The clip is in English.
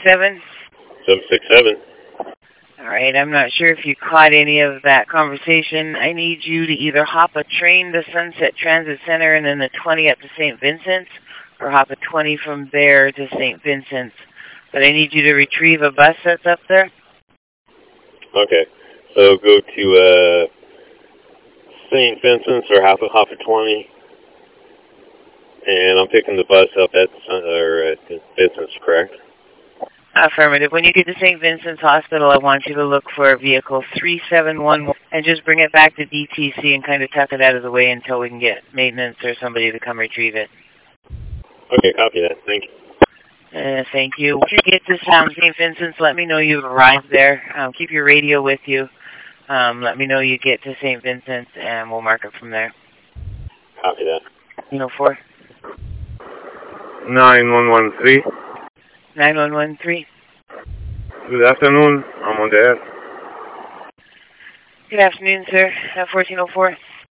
767? 767. All right, I'm not sure if you caught any of that conversation. I need you to either hop a train to Sunset Transit Center and then the 20 up to St. Vincent's, or hop a 20 from there to St. Vincent's. But I need you to retrieve a bus that's up there. Okay, so go to St. Vincent's or hop a 20, and I'm picking the bus up at Vincent's, correct? Affirmative. When you get to St. Vincent's Hospital, I want you to look for vehicle 3711 and just bring it back to DTC and kind of tuck it out of the way until we can get maintenance or somebody to come retrieve it. Okay, copy that. Thank you. Thank you. Once you get to St. Vincent's, let me know you've arrived there. Keep your radio with you. Let me know you get to St. Vincent's, and we'll mark it from there. Copy that. 4. 9113. 9113. Good afternoon. I'm on the air. Good afternoon, sir. 1404.